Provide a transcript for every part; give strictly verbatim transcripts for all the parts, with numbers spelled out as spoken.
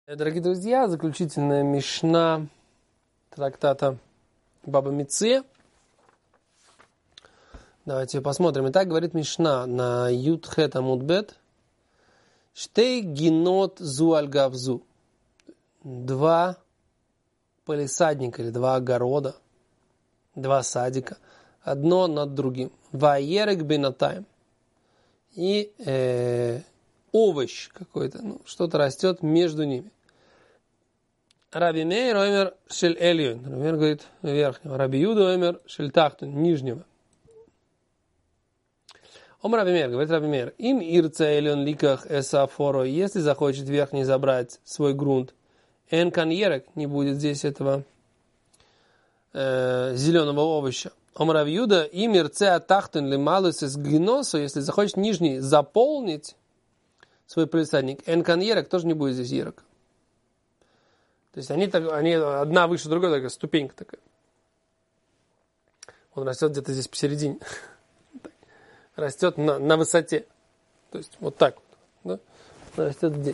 Дорогие друзья, заключительная мишна трактата Баба Меция. Давайте посмотрим. Итак, говорит мишна на Юд Хет Амуд Бет. Штей гинот зу аль гавзу. Два палисадника или два огорода, два садика, одно над другим. Ваерек бинатаем. И э, овощ какой-то, ну, что-то растет между ними. Раби Мейр омер шель эльон. Раби Мейр говорит верхнего. Раби Юда омер шель тахтун, нижнего. Ом Раби Мейр, говорит Раби Мейр. Им ирца эльон ликах эсафоро. Если захочет верхний забрать свой грунт, эн каньерек, не будет здесь этого э, зеленого овоща. Ом Раби Юда им ирца тахтун лималус эс гиносу. Если захочет нижний заполнить свой палисадник, эн каньерек, тоже не будет здесь ерек. То есть они, они одна выше другой, такая ступенька такая. Он растет где-то здесь посередине. Растет на, на высоте. То есть вот так вот. Да? Растет здесь.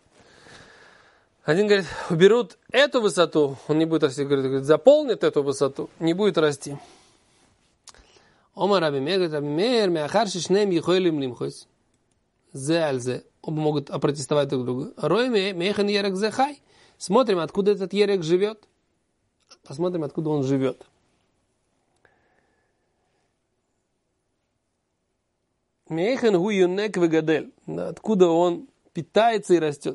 Один говорит, уберут эту высоту, он не будет расти. Говорит, заполнит эту высоту, не будет расти. Ома Раби Мейр, говорит, Раби Мейр, мяхарши шнем ехойлим лимхойс. Зе аль зе. Оба могут опротестовать друг другу. Рой мейхан ерек зе хай. Смотрим, откуда этот ерек живет. Посмотрим, откуда он живет. Мейхан гу юнек вегадель. Откуда он питается и растет.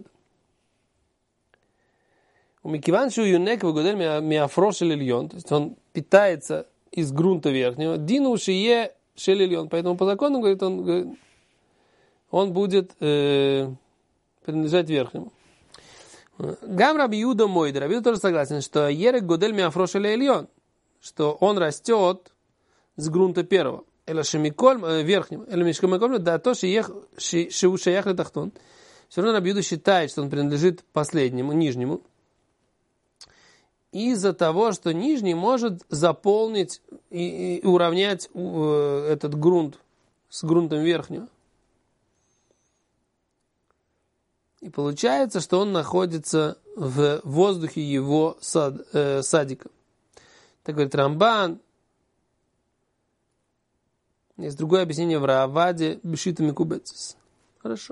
У Микиван шу юнек вегадель миафро шелильон. То есть он питается из грунта верхнего. Дину шие шелильон. Поэтому по закону, говорит, он, он будет э, принадлежать верхнему. Гам Раби Юда мой, Раби Юда тоже согласен, что ерек годель миафрош или эльон, что он растет с грунта первого, или шемиколь верхнего, или мишкомиколь, да то, что шеу шеях летахтон. Все равно Раби Юда считает, что он принадлежит последнему, нижнему, из-за того, что нижний может заполнить и, и уравнять э, этот грунт с грунтом верхнего. И получается, что он находится в воздухе его сад, э, садика. Так говорит Рамбан. Есть другое объяснение в Рааваде Бешитами Кубецис. Хорошо.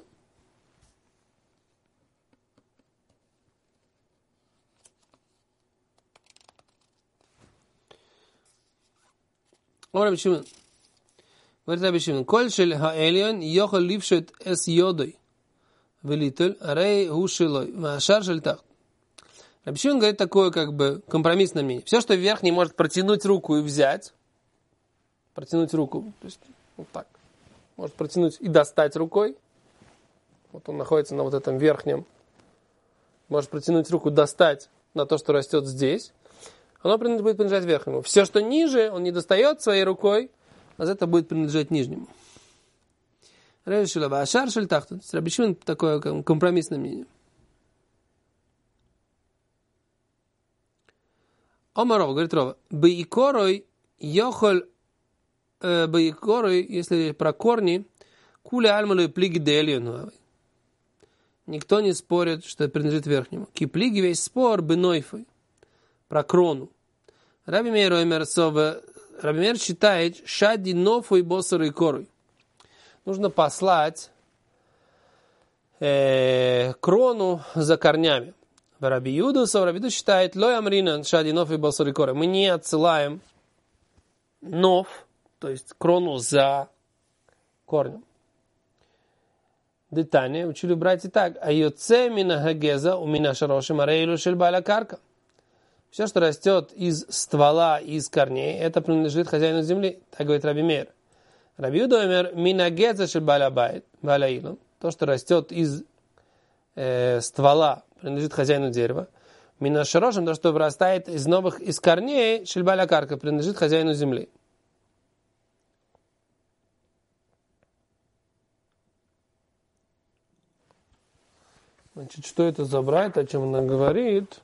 Говорит Раби Шимон. Говорит Раби Шимон. Коль шель хаэлион йохол лившет эс йодой. Велитель, арей гушилой, машар шельтах. Раби Шимон говорит такое, как бы, компромиссное мнение. Все, что верхний может протянуть руку и взять, протянуть руку, то есть вот так, может протянуть и достать рукой, вот он находится на вот этом верхнем, может протянуть руку, достать на то, что растет здесь, оно будет принадлежать верхнему. Все, что ниже, он не достает своей рукой, а это будет принадлежать нижнему. Раби Шимон такое компромиссное мнение. Омаров, говорит Рова, бейкорой йохоль, бейкорой, если про корни, куля альмалой плиги делион. Никто не спорит, что это принадлежит верхнему. Киплиги весь спор бенойфой, про крону. Раби Мейр Раби Мейр считает шади нофой боссорой корой. Нужно послать э, крону за корнями. Раби Юда, Раби Юда считает, лой амринан шадинов и басурикоры. Мы не отсылаем нов, то есть крону за корнем. Детание учили братья так. Айоце мина хагеза у мина шароши марейлу шельбаля карка. Все, что растет из ствола, из корней, это принадлежит хозяину земли. Так говорит Раби Мейр. Раби Юда омер минагеза шельбаля байт, баляилон. То, что растет из э, ствола, принадлежит хозяину дерева. Мина шарошим, то, что вырастает из новых, из корней, шельбаля карка, принадлежит хозяину земли. Значит, что это за брайт, о чем она говорит?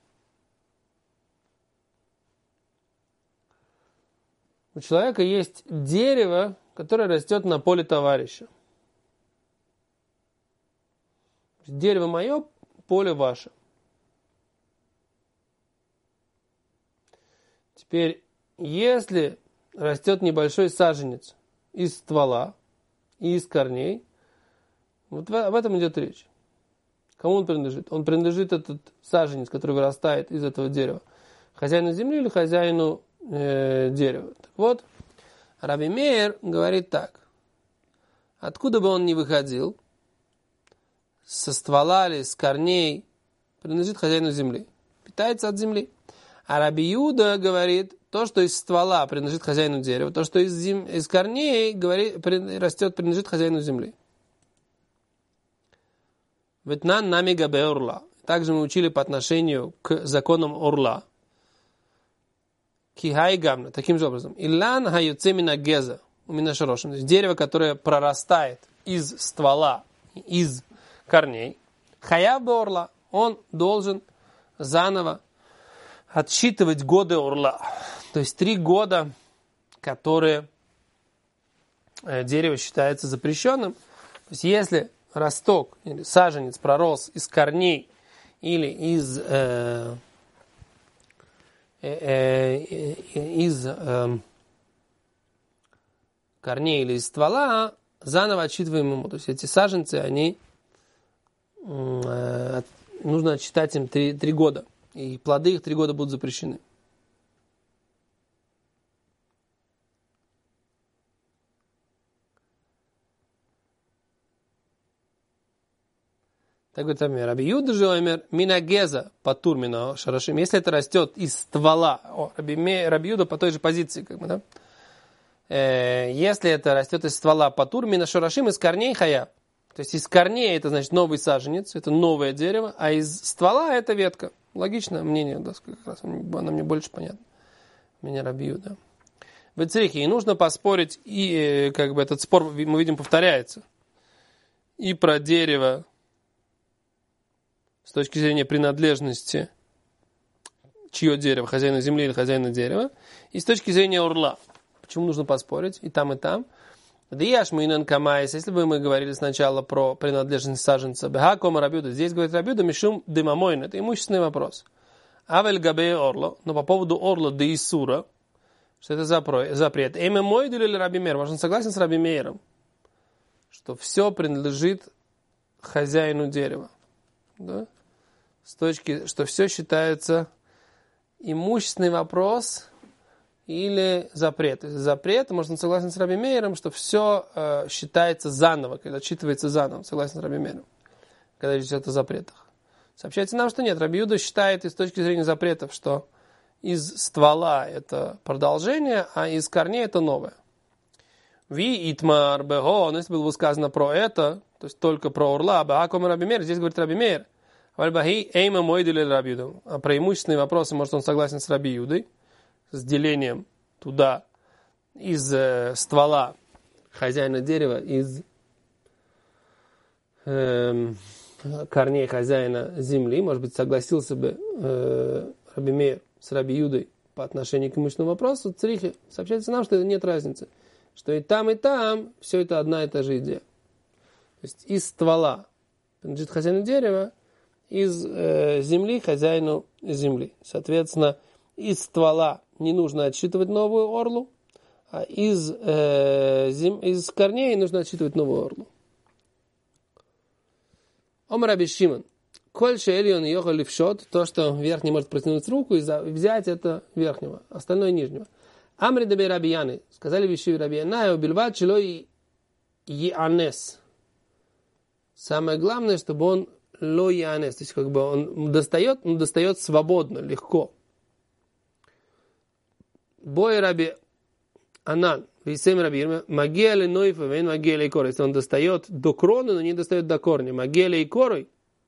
У человека есть дерево, которое растет на поле товарища. Дерево мое поле ваше. Теперь, если растет небольшой саженец из ствола и из корней, вот об этом идет речь. Кому он принадлежит? Он принадлежит этот саженец, который вырастает из этого дерева, хозяину земли или хозяину э, дерева. Так вот, Раби Меир говорит так. Откуда бы он ни выходил, со ствола или с корней, принадлежит хозяину земли. Питается от земли. А Раби Юда говорит, то, что из ствола принадлежит хозяину дерева, то, что из, зем... из корней говорит, при... растет, принадлежит хозяину земли. Ветнан нами габе орла. Также мы учили по отношению к законам орла. Кихай гамна. Таким же образом. Илан хаюце мина геза. У меня шарошим. То есть дерево, которое прорастает из ствола, из корней. Хаяв бе орла. Он должен заново отсчитывать годы орла. То есть три года, которые дерево считается запрещенным. То есть если росток или саженец пророс из корней или из, э, э, э, из э, корней или из ствола, заново отсчитываем ему. То есть эти саженцы, они э, нужно отсчитать им три, три года. И плоды их три года будут запрещены. Так говорит Раби Юда же омер минагеза патур мина шарашим. Если это растет из ствола, о, Раби, Раби Юда по той же позиции, как бы, да? Э, если это растет из ствола патур мина шарашим, из корней хая. То есть из корней это значит новый саженец, это новое дерево, а из ствола это ветка. Логичное мнение, да, как раз оно мне больше понятно. Меня Раби Юда. В Црихе и нужно поспорить, и как бы этот спор, мы видим, повторяется. И про дерево с точки зрения принадлежности, чье дерево, хозяина земли или хозяина дерева, и с точки зрения орла. Почему нужно поспорить и там, и там? Если бы мы говорили сначала про принадлежность саженца, здесь говорит Раби Юда, мишум дымамойн, это имущественный вопрос. Авель габе орло, но по поводу орла де исура, что это запрет. Эме мой или Раби Меир, может, он согласен с Раби Меиром, что все принадлежит хозяину дерева. Да? С точки, что все считается имущественный вопрос или запрет. Запрет, может, он согласен с Раби Меиром, что все э, считается заново, когда отчитывается заново, согласен с Раби Меиром, когда речь идет о запретах. Сообщается нам, что нет. Раби Юда считает из точки зрения запретов, что из ствола это продолжение, а из корней это новое. Ви итмар бего, но если было бы сказано про это, то есть только про орла, бааком Раби Меир, здесь говорит Раби Меир, вальбахи эйма мойдили Раби Юду. А про имущественные вопросы, может, он согласен с Раби Юдой, с делением туда из э, ствола хозяина дерева, из э, корней хозяина земли. Может быть, согласился бы э, Раби Меир с Раби Юдой по отношению к имущественному вопросу. Црихе сообщается нам, что нет разницы. Что и там, и там все это одна и та же идея. То есть из ствола принадлежит хозяину дерева, из э, земли хозяину земли. Соответственно, из ствола не нужно отсчитывать новую орлу, а из, э, зем... из корней нужно отсчитывать новую орлу. Омар Раби Шимон. Коль шеэлион йохал левшот, то, что верхний может протянуть руку и взять это верхнего, остальное нижнего. Амри дабей Раби Яны. Сказали вещи Раби Яна, убильват шелой ианес. Самое главное, чтобы он ло ианес, то есть как бы он достает, он достает свободно, легко. Бой Раби Анан, висем Раби Ирма, магеле нойфа, вен магеле и корой. Если он достает до кроны, но не достает до корня. Магеле и корой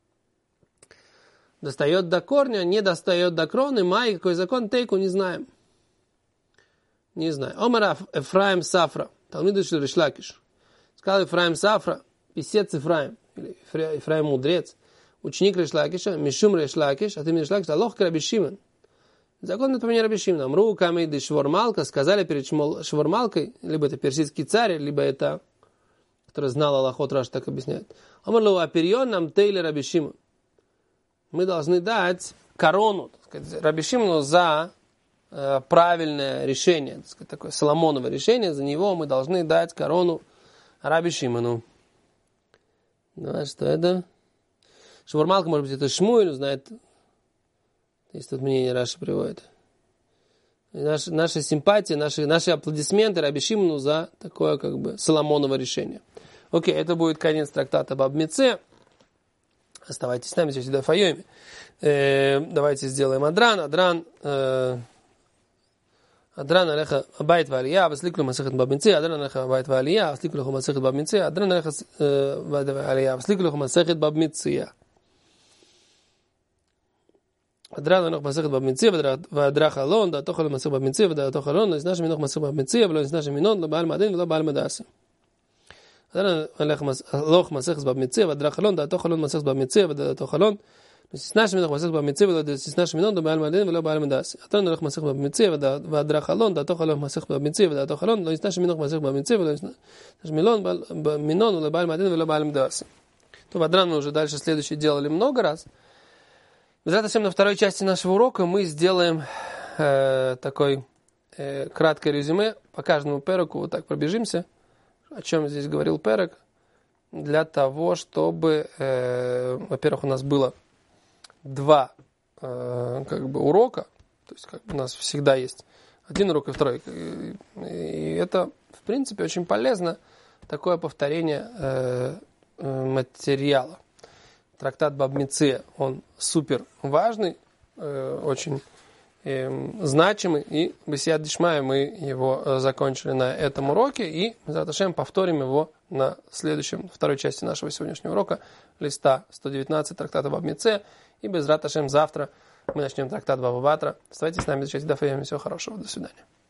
достает до корня, не достает до кроны. Май, какой закон, тейку, не знаем. Не знаю. Омар Эфраим Сафра, талмид Риш Лакиш. Сказал Эфраим Сафра, писец Эфраим, или Эфраим мудрец, ученик Риш Лакиша, Мишум Риш Лакиш, а ты Риш Лакиш, Алох Раби Шимон. Закон, например, Раби Шимон. Амру камейды Швормалка, сказали перед Швормалкой, либо это персидский царь, либо это, который знал Аллахот, Раш так объясняет. Омарлу аперион нам тейли Раби Шимон. мы должны дать корону, так сказать, Раби Шимону за э, правильное решение, так сказать, такое Соломоново решение, за него мы должны дать корону Раби Шимону. Давай, что это? Швурмалка, может быть, это Шмуэль, знает, есть тут мнение Раши приводит. Наши, наши симпатии, наши, наши аплодисменты Раби Шимону за такое, как бы, Соломоново решение. Окей, это будет конец трактата Баб Меце. Оставайтесь с нами, здесь сюда файоми. Э, давайте сделаем Адран. Адран... Э, Адран алеха абайт валия, васликлу масехет Баб Меце. Адран алеха абайт валия, васликлу масехет Баб Меце. Адран алеха абайт валия, васликлу масехет Баб Меце. Адран алеха масехет Баб Меце, вадрах алон, да тохал масехет Баб Меце, да тохал алон, но из нашего минох масехет Баб Меце, но из нашего минон, но бааль мадин, но бааль мадаси. Адран алеха масехет Баб Меце, вадрах алон, да тохал алон масехет Баб Меце, да тохал алон, с нашими минох масехет Баб Меце, с нашими минон, но бааль мадин, но бааль мадаси. Адран алеха масехет Баб Меце, вадрах алон, да тохал алон масехет Баб Меце, да тохал алон, но из нашего минох масехет Баб Меце, но из нашего минон, но бааль мадин, но бааль мадаси. То Адран мы уже дальше следующий делали много раз. Затем на второй части нашего урока мы сделаем э, такой э, краткое резюме по каждому переку, вот так пробежимся, о чем здесь говорил перек, для того, чтобы, э, во-первых, у нас было два э, как бы урока, то есть как бы у нас всегда есть один урок и второй, и, и это, в принципе, очень полезно, такое повторение э, э, материала. Трактат Баб Меце, он супер важный, э, очень э, значимый, и Бесияд Дишмая мы его э, закончили на этом уроке, и Мизрат Ашем повторим его на следующем, второй части нашего сегодняшнего урока, листа сто девятнадцать трактата Баб Меце, и Мизрат Ашем завтра мы начнем трактат Баба Батра. Оставайтесь с нами, изучайте Даф Йоми. Всего хорошего, до свидания.